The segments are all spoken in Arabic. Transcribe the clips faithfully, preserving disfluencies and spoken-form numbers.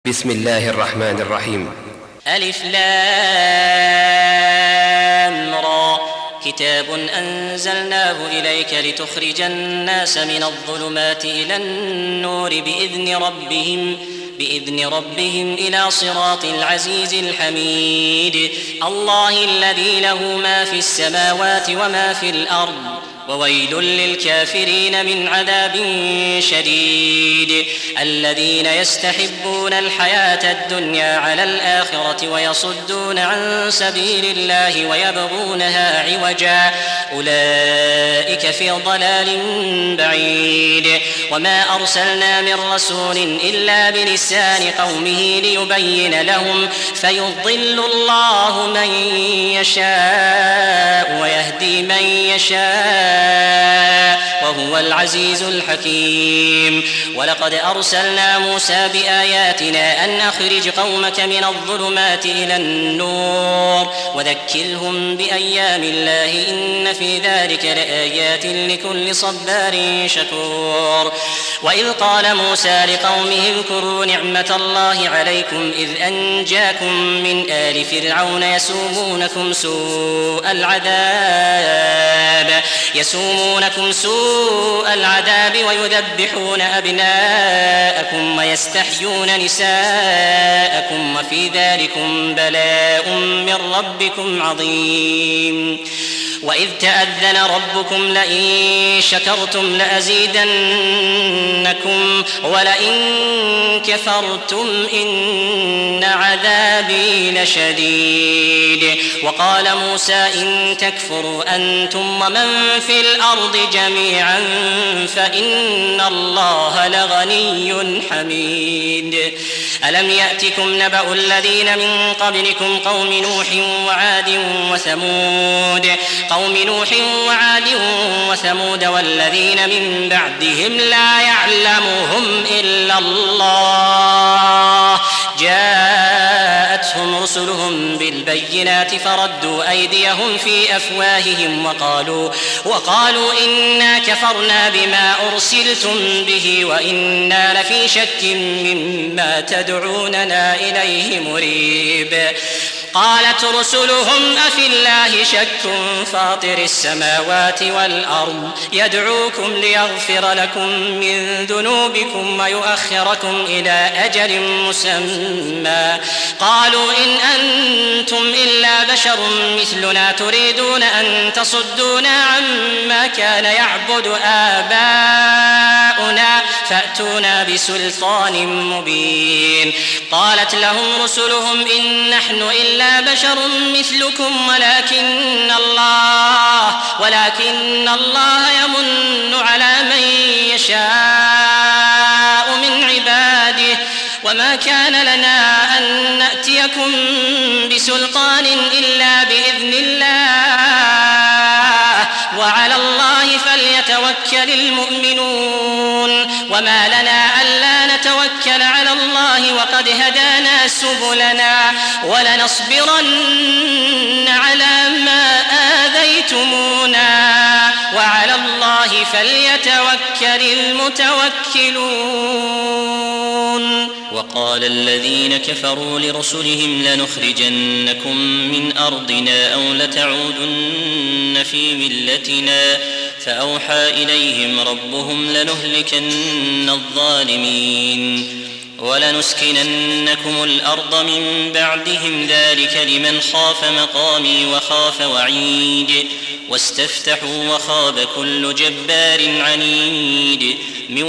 بسم الله الرحمن الرحيم. ألف لام را كتاب أنزلناه إليك لتخرج الناس من الظلمات إلى النور بإذن ربهم بإذن ربهم إلى صراط العزيز الحميد الله الذي له ما في السماوات وما في الأرض وويل للكافرين من عذاب شديد الذين يستحبون الحياة الدنيا على الآخرة ويصدون عن سبيل الله ويبغونها عوجا أولئك في ضلال بعيد وما أرسلنا من رسول إلا بلسان قومه ليبين لهم فيضل الله من يشاء ويهدي من يشاء وهو العزيز الحكيم ولقد أرسلنا موسى بآياتنا أن أخرج قومك من الظلمات إلى النور وذكرهم بأيام الله إن في ذلك لآيات لكل صبار شكور وإذ قال موسى لقومه اذكروا نعمة الله عليكم إذ أنجاكم من آل فرعون يسومونكم سوء العذاب يسومونكم سوء العذاب ويذبحون أبناءكم ويستحيون نساءكم وفي ذلكم بلاء من ربكم عظيم وإذ تأذن ربكم لئن شكرتم لأزيدنكم ولئن كفرتم إن عذابي لشديد وقال موسى إن تكفروا أنتم ومن في الأرض جميعا فإن الله لغني حميد ألم يأتكم نبأ الذين من قبلكم قوم نوح وعاد وثمود قوم نوح وعاد وثمود والذين من بعدهم لا يعلمهم إلا الله جاءتهم رسلهم بالبينات فردوا أيديهم في أفواههم وقالوا, وقالوا إنا كفرنا بما أرسلتم به وإنا لفي شك مما تدعوننا إليه مريب قالت رسلهم أفي الله شك فاطر السماوات والأرض يدعوكم ليغفر لكم من ذنوبكم ويؤخركم إلى أجل مسمى قالوا إن أنتم إلا بشر مثلنا تريدون أن تصدونا عما كان يعبد آباؤنا فأتونا بسلطان مبين قالت لهم رسلهم إن نحن إلا بشر مثلكم ولكن الله ولكن الله يمن على من يشاء من عباده وما كان لنا أن نأتيكم بسلطان إلا بإذن الله وعلى الله فليتوكل المؤمنون وما لنا ألا نتوكل على الله وقد هدانا سبلنا ولنصبرن على ما آذيتمونا وعلى الله فليتوكل المتوكلون وقال الذين كفروا لرسلهم لنخرجنكم من أرضنا أو لتعودن في ملتنا فأوحى إليهم ربهم لنهلكن الظالمين ولنسكننكم الأرض من بعدهم ذلك لمن خاف مقامي وخاف وعيد واستفتحوا وخاب كل جبار عنيد من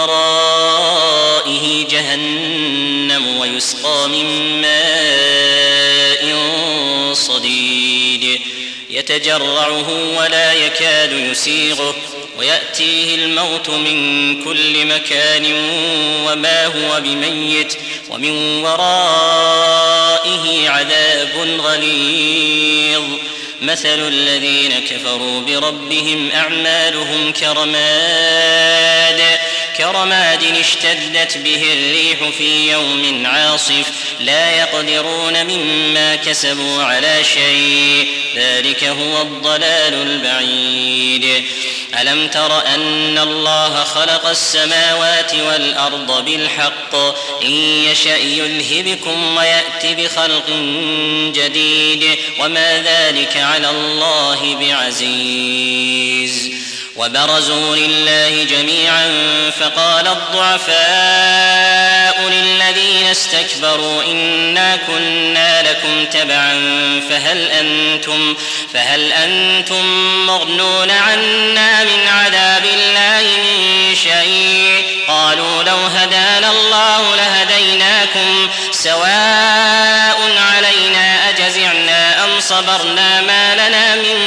ورائه جهنم ويسقى من ماء صديد يتجرعه ولا يكاد يسيغه ويأتيه الموت من كل مكان وما هو بميت ومن ورائه عذاب غليظ مثل الذين كفروا بربهم أعمالهم كرماد كرماد اشتدت به الريح في يوم عاصف لا يقدرون مما كسبوا على شيء ذلك هو الضلال البعيد ألم تر أن الله خلق السماوات والأرض بالحق إن يشأ يذهبكم ويأت بخلق جديد وما ذلك على الله بعزيز وبرزوا لله جميعا فقال الضعفاء للذين استكبروا إنا كنا لكم تبعا فهل أنتم, فهل أنتم مغنون عنا من عذاب الله من شيء قالوا لو هدانا الله لهديناكم سواء علينا أجزعنا أم صبرنا ما لنا من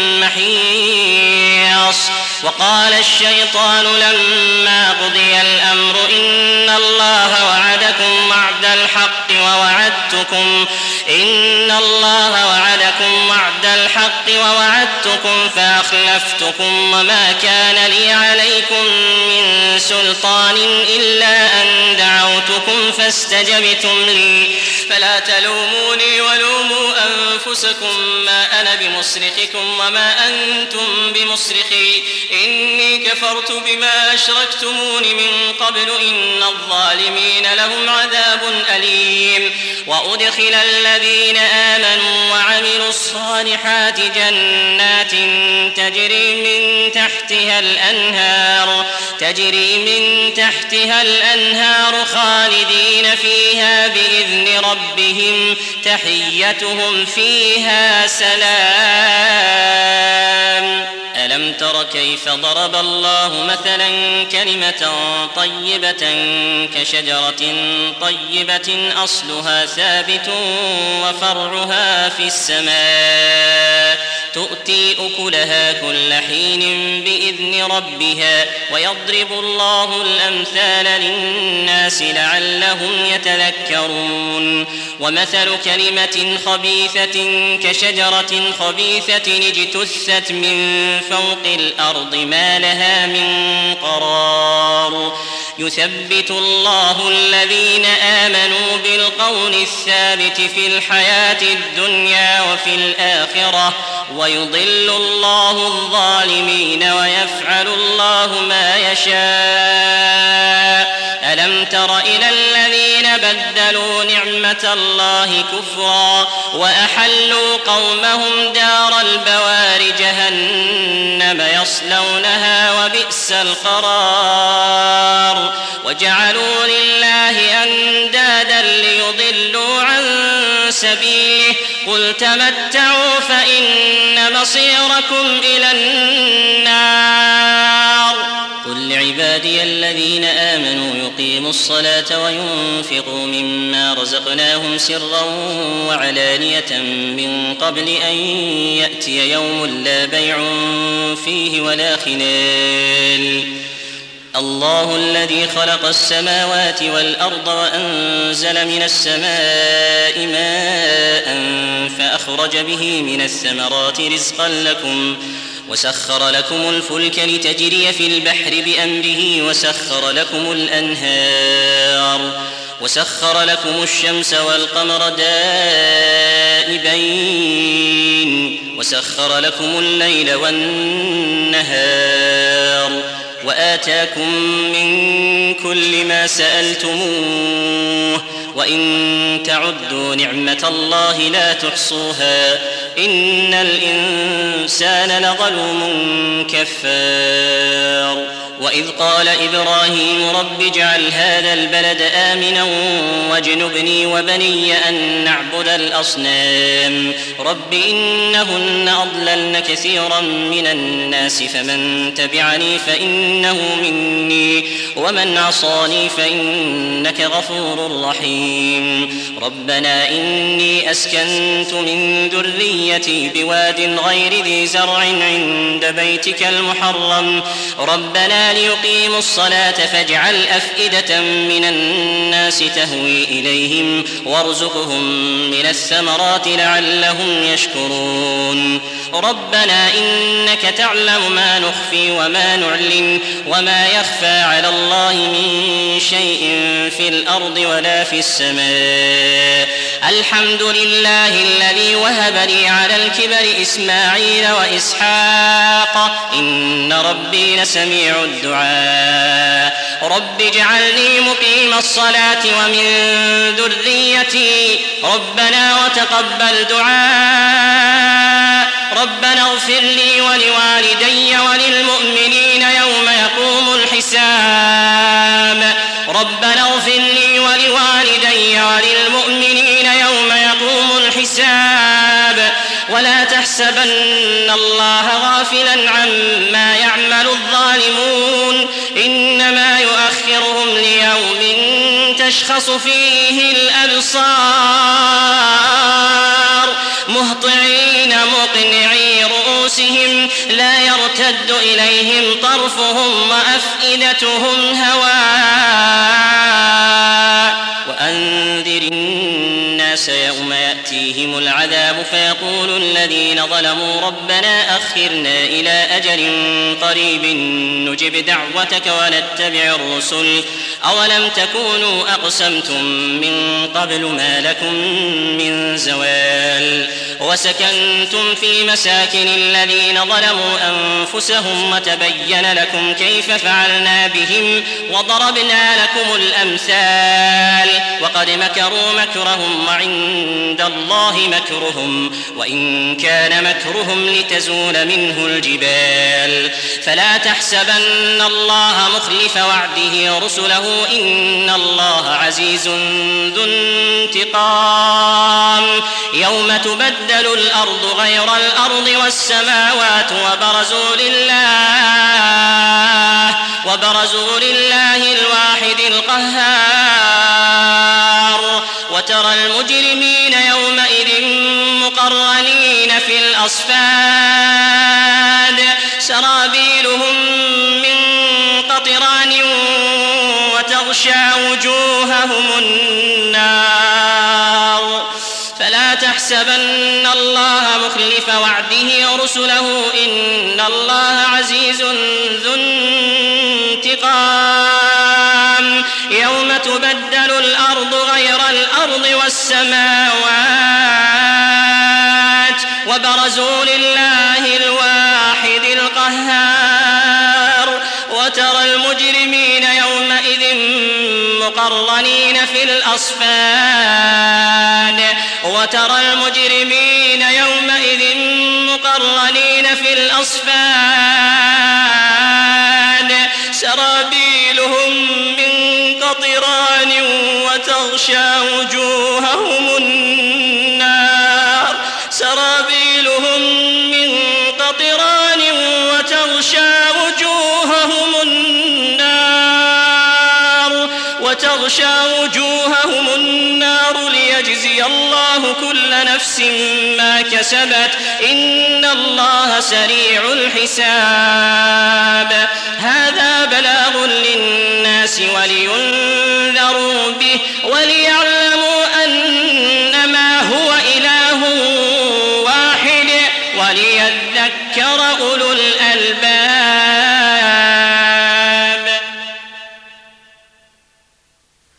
محيص وقال الشيطان لما قضي الأمر إن الله وعدكم وعد الحق ووعدتكم إن الله وعدكم وعد الحق ووعدتكم فأخلفتكم وما كان لي عليكم من سلطان إلا أن دعوتكم فاستجبتم لي فلا تلوموني ولوموا أنفسكم ما أنا بمصرخكم وما أنتم بمصرخي إني كفرت بما أشركتمون من قبل إن الظالمين لهم عذاب أليم وأدخل الذين آمنوا وعملوا الصالحات جنات تجري من تحتها الأنهار تجري من تحتها الأنهار خالدين فيها بإذن ربهم تحيتهم فيها سلام ألم تر كيف ضرب الله مثلا كلمة طيبة كشجرة طيبة أصلها ثابت وفرعها في السماء تؤتي أكلها كل حين بإذن ربها ويضرب الله الأمثال للناس لعلهم يتذكرون ومثل كلمة خبيثة كشجرة خبيثة اجتثت من فوق الأرض ما لها من قرار يثبت الله الذين آمنوا بالقول الثابت في الحياة الدنيا وفي الآخرة ويضل الله الظالمين ويفعل الله ما يشاء ألم تر إلى الذين بدلوا نعمة الله كفرا وأحلوا قومهم دار البوار جهنم يصلونها وبئس القرار وجعلوا لله أندادا ليضلوا عن سبيله قل تمتعوا فإن مصيركم إلى النار قل لعبادي الذين آمنوا يقيموا الصلاة وينفقوا مما رزقناهم سرا وعلانية من قبل أن يأتي يوم لا بيع فيه ولا خلال الله الذي خلق السماوات والأرض وأنزل من السماء ماء فأخرج به من الثمرات رزقا لكم وسخر لكم الفلك لتجري في البحر بأمره وسخر لكم الأنهار وسخر لكم الشمس والقمر دائبين وسخر لكم الليل والنهار وآتاكم من كل ما سألتموه وإن تعدوا نعمة الله لا تحصوها إن الإنسان لظلوم كفار وإذ قال إبراهيم رب اجعل هذا البلد آمنا واجنبني وبني أن نعبد الأصنام رب إنهن أضللن كثيرا من الناس فمن تبعني فإنه مني ومن عصاني فإنك غفور رحيم ربنا إني أسكنت من ذريتي بواد غير ذي زرع عند بيتك المحرم ربنا ربنا ليقيموا الصلاة فاجعل أفئدة من الناس تهوي إليهم وارزقهم من الثمرات لعلهم يشكرون ربنا إنك تعلم ما نخفي وما نعلن وما يخفى على الله من شيء في الأرض ولا في السماء الحمد لله الذي وهب لي على الكبر إسماعيل وإسحاق إن ربي لسميع الدعاء رب اجعلني مقيم الصلاة ومن ذريتي ربنا وتقبل دعاء ربنا اغفر لي ولوالدي وللمؤمنين يوم يقوم الحساب ربنا اغفر لي ولوالدي وللمؤمنين يوم يقوم الحساب ولا تحسبن الله غافلا عما يعمل الظالمون إنما يؤخرهم ليوم تشخص فيه الأبصار مهطعين مقنعي رؤوسهم لا يرتد إليهم طرفهم وأفئدتهم هواء وأنذر الناس يوم يأتيهم العذاب فيقول الذين ظلموا ربنا أخرنا إلى أجل قريب نجب دعوتك ونتبع الرسل أولم تكونوا أقسمتم من قبل ما لكم من زوال وسكنتم في مساكن الذين ظلموا أنفسهم وتبين لكم كيف فعلنا بهم وضربنا لكم الأمثال وقد مكروا مكرهم وعند الله مكرهم وإن كان مكرهم لتزول منه الجبال فلا تحسبن الله مخلف وعده رسله إن الله عزيز ذو انتقام يوم تبدل الأرض غير الأرض والسماوات وبرزوا لله وبرزوا لله الواحد القهار وترى المجرمين يومئذ مقرنين في الأصفاد سرابيلهم من قطران وتغشى وجوههم النار فلا تحسبن الله مخلف وعده رسله إن الله عزيز ذو انتقام يوم تبدل الأرض غير الأرض والسماوات وبرزوا لله الواحد القهار وترى المجرمين يومئذ مقرنين في الأصفاد وترى المجرمين يومئذ مقرنين في الأصفاد سرابيلهم من قطران وتغشى وجوههم النار سرابيلهم من قطران وتغشى وجوههم النار وتغشى وجوههم النار ليجزي الله كل نفس ما كسبت إن الله سريع الحساب هذا بلاغ للناس ولينذروا به وليعلموا أنما هو إله واحد وليذكر أولو الألباب